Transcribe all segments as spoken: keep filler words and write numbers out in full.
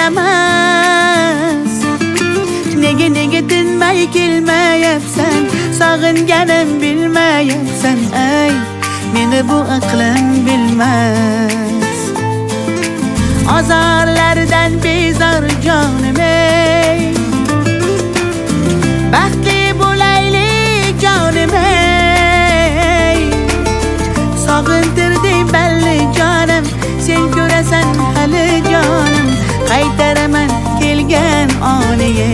bilamas. Nega nega tinmay kelmayapsan, sog'inganim bilmayapsan. Ay, meni bu aqlim bilmas. Azarlardan bezor jonim ey, baxtli bo'laylik jonim ey. Sog'intirding balli jonim, sen ko'rasan hali jonim. Qaytaraman kelgan oniga.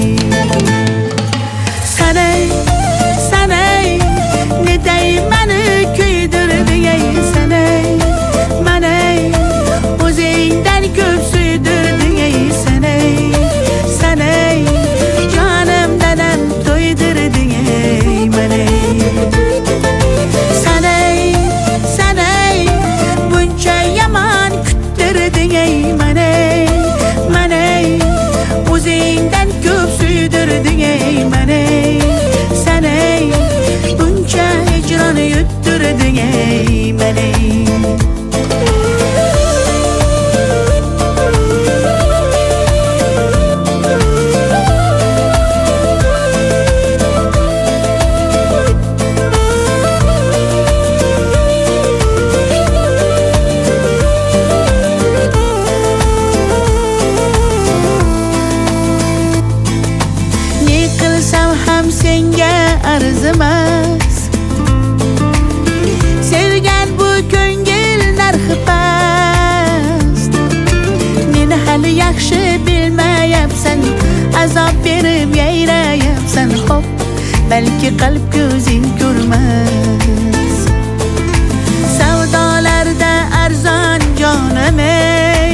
Sanay, sanay, netay meni kuydirding ey. Sanay, manay, o'zingdan ko'p suydirding ey. Sanay, sanay, jonim dadam to'ydirding ey. Manay, sanay, sanay, buncha yomon kuttirding ey. Manay, manay, o'zingdan ko'p suydirding ey. Manay, sanay, buncha hijron yuttirding ey. Manay, senga arzimas. Sevgan bu ko'ngil narxi past. Meni hali yaxshi bilmayapsan, azob berib yayrayapsan. Hop, balki qalb ko'zing ko'rmas. Savdolarda arzon jonim ey,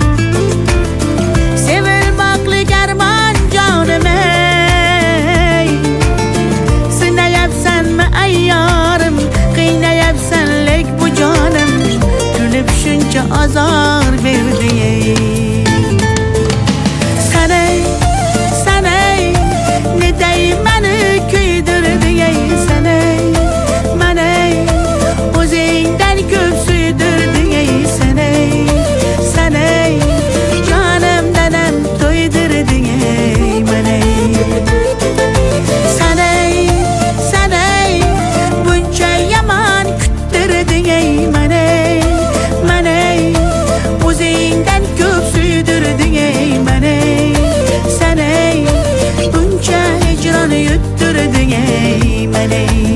sevilmoqlik armon jonim ey. Ayyorim, qiynayapsan lek bu jonim, kulib shuncha azor berdi ey. Sanay, sanay, netay meni kuydirding ey. Sanay, manay, o'zingdan ko'p suydirding ey. Sanay, sanay, jonim dadam to'ydirding ey. Manay, sanay, sanay, buncha yomon kuttirding ey. Manay, manay, o'zingdan ko'p suydirding ey. Manay, sanay, buncha hijron yuttirding ey. Manay.